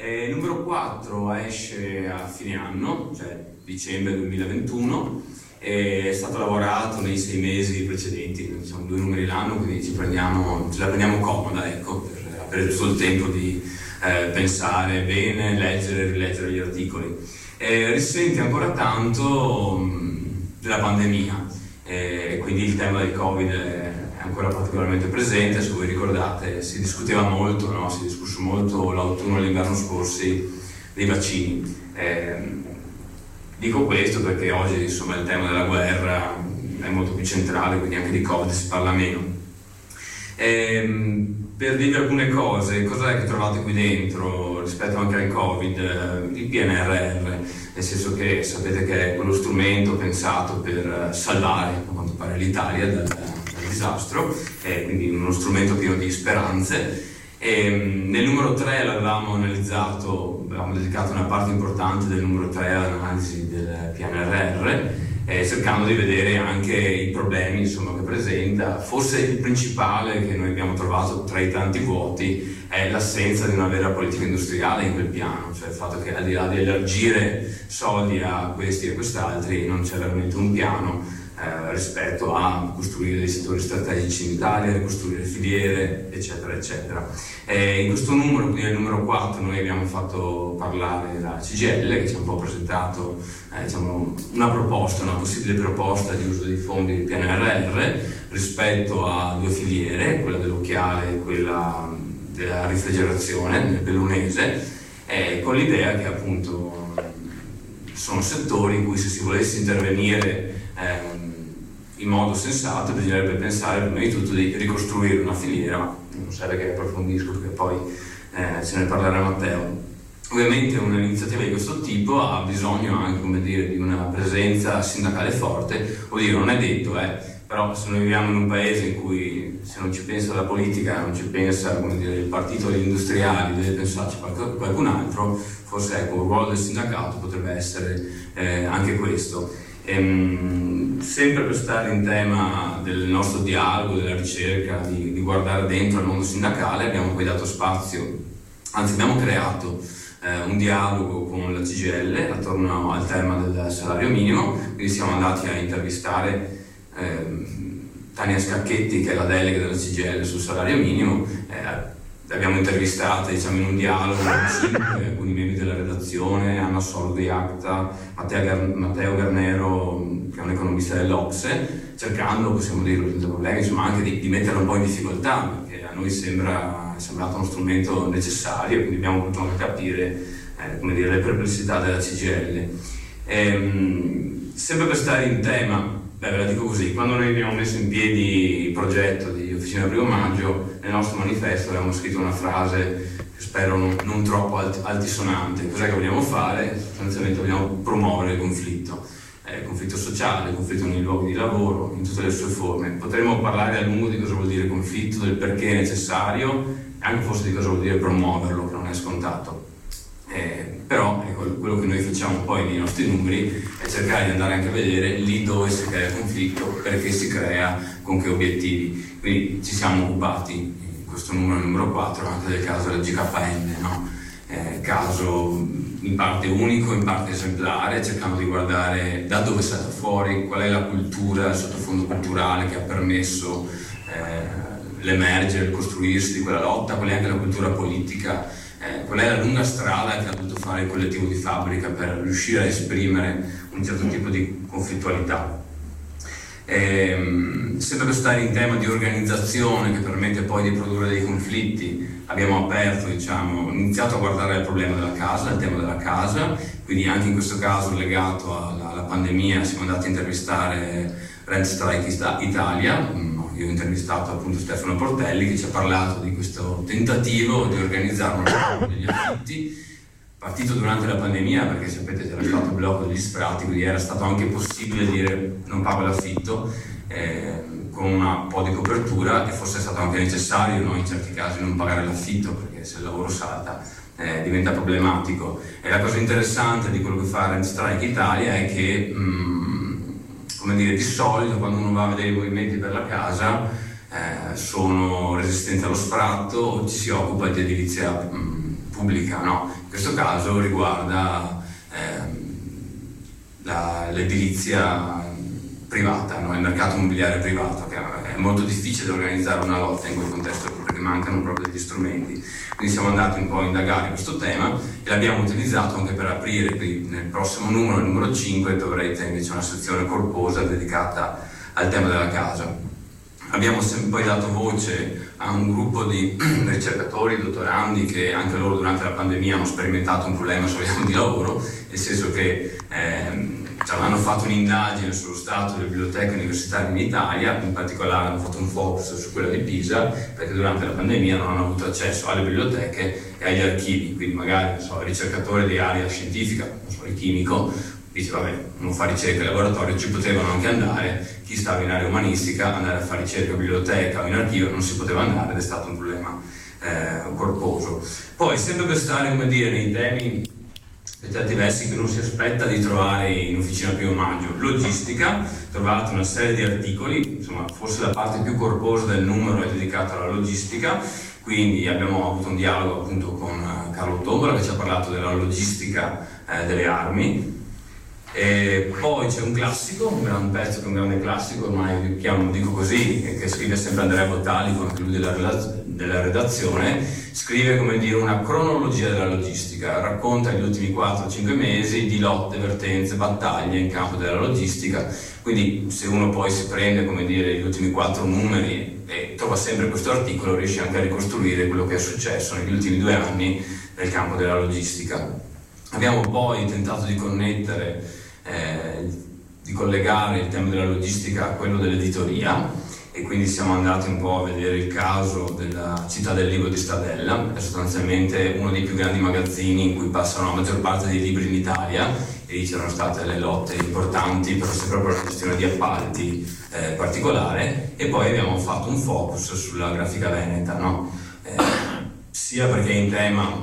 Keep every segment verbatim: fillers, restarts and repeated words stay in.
Eh, il numero quattro esce a fine anno, cioè dicembre duemilaventuno, e è stato lavorato nei sei mesi precedenti, diciamo due numeri l'anno, quindi ci prendiamo, ce la prendiamo comoda, ecco, per avere tutto il tempo di eh, pensare bene, leggere e rileggere gli articoli. Eh, risente ancora tanto mh, della pandemia, e eh, quindi il tema del Covid è ancora particolarmente presente. Se voi ricordate, si discuteva molto, no? si è discusso molto l'autunno e l'inverno scorsi dei vaccini. Eh, dico questo perché oggi insomma il tema della guerra è molto più centrale, quindi anche di Covid si parla meno. Eh, per dirvi alcune cose, cos'è che trovate qui dentro rispetto anche al Covid? Il P N R R, nel senso che sapete che è quello strumento pensato per salvare, a quanto pare, l'Italia dal disastro, eh, quindi uno strumento pieno di speranze. E, nel numero tre l'avevamo analizzato, avevamo dedicato una parte importante del numero tre all'analisi del P N R R, eh, cercando di vedere anche i problemi insomma, che presenta. Forse il principale che noi abbiamo trovato tra i tanti vuoti è l'assenza di una vera politica industriale in quel piano, cioè il fatto che al di là di elargire soldi a questi e a quest'altri non c'è veramente un piano Eh, rispetto a costruire dei settori strategici in Italia, ricostruire filiere, eccetera, eccetera. Eh, in questo numero, quindi nel numero quattro, noi abbiamo fatto parlare la C G I L, che ci ha un po' presentato eh, diciamo, una proposta, una possibile proposta di uso dei fondi del P N R R rispetto a due filiere, quella dell'occhiale e quella della rifrigerazione nel bellunese, eh, con l'idea che appunto sono settori in cui se si volesse intervenire eh, in modo sensato bisognerebbe pensare prima di tutto di ricostruire una filiera. Non serve che approfondisco perché poi eh, ce ne parlerà Matteo. Ovviamente un'iniziativa di questo tipo ha bisogno anche, come dire, di una presenza sindacale forte. Vuol dire, non è detto, eh, però se noi viviamo in un paese in cui se non ci pensa la politica, non ci pensa, come dire, il partito degli industriali, deve pensarci qualcun altro, forse ecco, il ruolo del sindacato potrebbe essere eh, anche questo. Ehm, sempre per stare in tema del nostro dialogo, della ricerca, di, di guardare dentro al mondo sindacale, abbiamo poi dato spazio, anzi abbiamo creato eh, un dialogo con la C G I L attorno al tema del salario minimo, quindi siamo andati a intervistare eh, Tania Scacchetti, che è la delega della C G I L sul salario minimo. eh, L'abbiamo intervistata diciamo, in un dialogo con alcuni membri della redazione, Anna Solo di Acta, Matteo, Gar- Matteo Garnero, che è un economista dell'O C S E, cercando, possiamo dirlo senza problemi, insomma, anche di, di metterla un po' in difficoltà, perché a noi sembra è sembrato uno strumento necessario, quindi abbiamo voluto anche capire eh, come dire, le perplessità della C G I L. Ehm, sempre per stare in tema, beh, ve la dico così, quando noi abbiamo messo in piedi il progetto di Officina Primo Maggio, nel nostro manifesto avevamo scritto una frase che spero non, non troppo alt, altisonante. Cos'è che vogliamo fare? Sostanzialmente vogliamo promuovere il conflitto, eh, il conflitto sociale, il conflitto nei luoghi di lavoro, in tutte le sue forme. Potremmo parlare a lungo di cosa vuol dire conflitto, del perché è necessario, e anche forse di cosa vuol dire promuoverlo, che non è scontato. Eh, però ecco, quello che noi facciamo poi nei nostri numeri è cercare di andare anche a vedere lì dove si crea il conflitto, perché si crea, con che obiettivi. Quindi ci siamo occupati in questo numero, numero quattro, anche del caso del G K N, no? eh, caso in parte unico, in parte esemplare, cercando di guardare da dove è stato fuori, qual è la cultura, il sottofondo culturale che ha permesso eh, l'emergere, il costruirsi di quella lotta, qual è anche la cultura politica. Eh, qual è la lunga strada che ha dovuto fare il collettivo di fabbrica per riuscire a esprimere un certo tipo di conflittualità. Eh, sempre per stare in tema di organizzazione che permette poi di produrre dei conflitti, abbiamo aperto, diciamo, iniziato a guardare il problema della casa, il tema della casa, quindi anche in questo caso legato alla, alla pandemia siamo andati a intervistare Rent Strike Italia. Io ho intervistato appunto Stefano Portelli, che ci ha parlato di questo tentativo di organizzare un blocco degli affitti, partito durante la pandemia, perché sapete c'era stato il blocco degli sfratti, quindi era stato anche possibile dire non pago l'affitto, eh, con un po' di copertura, e forse è stato anche necessario, no, in certi casi non pagare l'affitto, perché se il lavoro salta eh, diventa problematico. E la cosa interessante di quello che fa Rent Strike Italia è che mh, come dire, di solito quando uno va a vedere i movimenti per la casa eh, sono resistenti allo sfratto o ci si occupa di edilizia mh, pubblica, no? In questo caso riguarda ehm, la, l'edilizia privata, no? Il mercato immobiliare privato, che è molto difficile da organizzare una lotta in quel contesto perché mancano proprio degli strumenti. Quindi siamo andati un po' a indagare questo tema e l'abbiamo utilizzato anche per aprire qui nel prossimo numero, il numero cinque, dovrete invece una sezione corposa dedicata al tema della casa. Abbiamo poi dato voce a un gruppo di ricercatori, dottorandi che anche loro durante la pandemia hanno sperimentato un problema di lavoro, nel senso che ehm, cioè, hanno fatto un'indagine sullo stato delle biblioteche universitarie in Italia, in particolare hanno fatto un focus su quella di Pisa, perché durante la pandemia non hanno avuto accesso alle biblioteche e agli archivi, quindi magari so, il ricercatore di area scientifica, non so, il chimico, dice vabbè, non fa ricerca in laboratorio, ci potevano anche andare, chi stava in area umanistica andare a fare ricerca in biblioteca o in archivio non si poteva andare ed è stato un problema eh, corposo. Poi sempre per stare, come dire, nei temi per certi versi che non si aspetta di trovare in officina primo maggio, logistica, trovate una serie di articoli, insomma forse la parte più corposa del numero è dedicata alla logistica, quindi abbiamo avuto un dialogo appunto con Carlo Tombola che ci ha parlato della logistica eh, delle armi. E poi c'è un classico, un gran pezzo che è un grande classico, ormai chiamo, dico così, che scrive sempre Andrea Bottalico, anche lui della, della redazione, scrive come dire una cronologia della logistica, racconta gli ultimi quattro cinque mesi di lotte, vertenze, battaglie in campo della logistica, quindi se uno poi si prende come dire gli ultimi quattro numeri e trova sempre questo articolo riesce anche a ricostruire quello che è successo negli ultimi due anni nel campo della logistica. Abbiamo poi tentato di connettere Eh, di collegare il tema della logistica a quello dell'editoria e quindi siamo andati un po' a vedere il caso della Città del Libro di Stadella, è sostanzialmente uno dei più grandi magazzini in cui passano la maggior parte dei libri in Italia e lì c'erano state le lotte importanti però sempre proprio una questione di appalti eh, particolare e poi abbiamo fatto un focus sulla grafica veneta, no? eh, sia perché in tema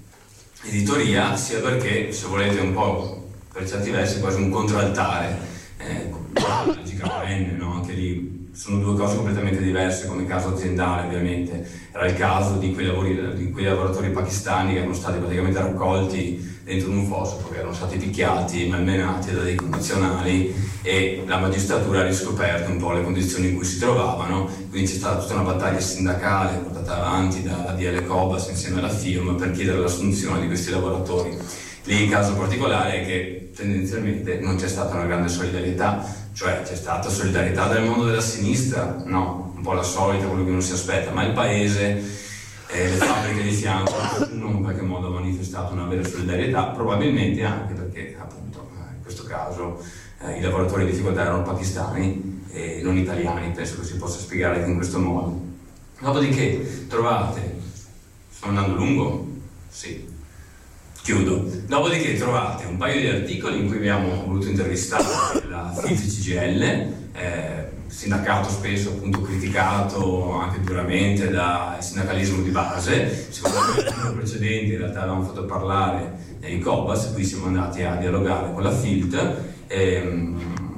editoria sia perché se volete un po' per certi versi quasi un contraltare, eh, la G K N, no? Anche lì sono due cose completamente diverse come caso aziendale ovviamente, era il caso di quei, lavori, di quei lavoratori pakistani che erano stati praticamente raccolti dentro un fosso perché erano stati picchiati, malmenati da dei connazionali e la magistratura ha riscoperto un po' le condizioni in cui si trovavano, quindi c'è stata tutta una battaglia sindacale portata avanti dalla D L Cobas insieme alla F I U M per chiedere l'assunzione di questi lavoratori. Lì il caso particolare è che tendenzialmente non c'è stata una grande solidarietà, cioè c'è stata solidarietà dal mondo della sinistra, no, un po' la solita, quello che non si aspetta, ma il paese, eh, le fabbriche di fianco, non in qualche modo ha manifestato una vera solidarietà, probabilmente anche perché appunto in questo caso eh, i lavoratori in difficoltà erano pakistani e non italiani, penso che si possa spiegare in questo modo. Dopodiché trovate, sto andando lungo? Sì. Chiudo. Dopodiché trovate un paio di articoli in cui abbiamo voluto intervistare la F I T C G L, eh, sindacato spesso appunto criticato anche duramente dal sindacalismo di base. Sicuramente nel precedente in realtà avevamo fatto parlare i Cobas, qui siamo andati a dialogare con la F I L T ehm,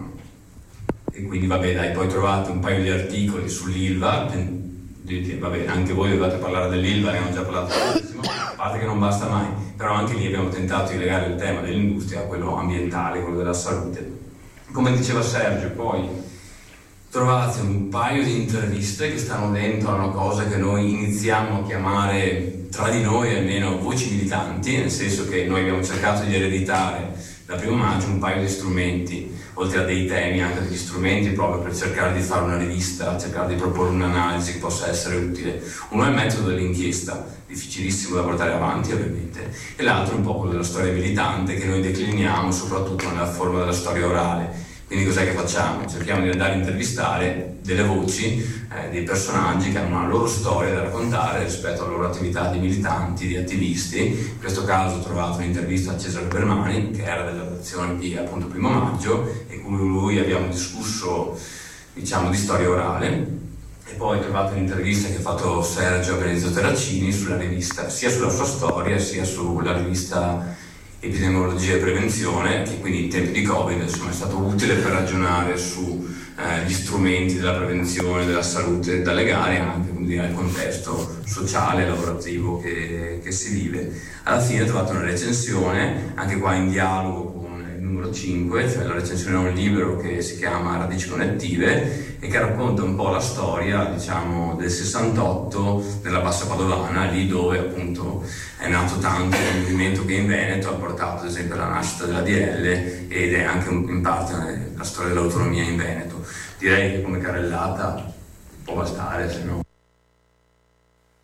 e quindi vabbè dai, poi trovate un paio di articoli sull'Ilva. Vabbè, anche voi dovete parlare dell'Ilva, ne abbiamo già parlato tantissimo, a parte che non basta mai, però anche lì abbiamo tentato di legare il tema dell'industria a quello ambientale, quello della salute. Come diceva Sergio, poi trovate un paio di interviste che stanno dentro a una cosa che noi iniziamo a chiamare, tra di noi almeno, voci militanti, nel senso che noi abbiamo cercato di ereditare da primo maggio un paio di strumenti, oltre a dei temi, anche degli strumenti proprio per cercare di fare una rivista, cercare di proporre un'analisi che possa essere utile. Uno è il metodo dell'inchiesta, difficilissimo da portare avanti ovviamente, e l'altro è un po' quello della storia militante che noi decliniamo soprattutto nella forma della storia orale. Quindi cos'è che facciamo? Cerchiamo di andare a intervistare delle voci, eh, dei personaggi che hanno una loro storia da raccontare rispetto alla loro attività di militanti, di attivisti. In questo caso ho trovato un'intervista a Cesare Bermani, che era della redazione di appunto Primo Maggio, e con lui abbiamo discusso, diciamo, di storia orale. E poi ho trovato un'intervista che ha fatto Sergio Benedetto Terracini sulla rivista, sia sulla sua storia sia sulla rivista epidemiologia e prevenzione, che quindi in tempi di Covid insomma è stato utile per ragionare su eh, gli strumenti della prevenzione, della salute da legare anche quindi al contesto sociale e lavorativo che, che si vive. Alla fine ho trovato una recensione, anche qua in dialogo con il numero cinque, cioè la recensione a un libro che si chiama Radici connettive e che racconta un po' la storia, diciamo, del sessantotto della Bassa Padovana, lì dove appunto è nato tanto il movimento che in Veneto ha portato ad esempio alla nascita della D L ed è anche in parte la storia dell'autonomia in Veneto. Direi che come carrellata può bastare, se no.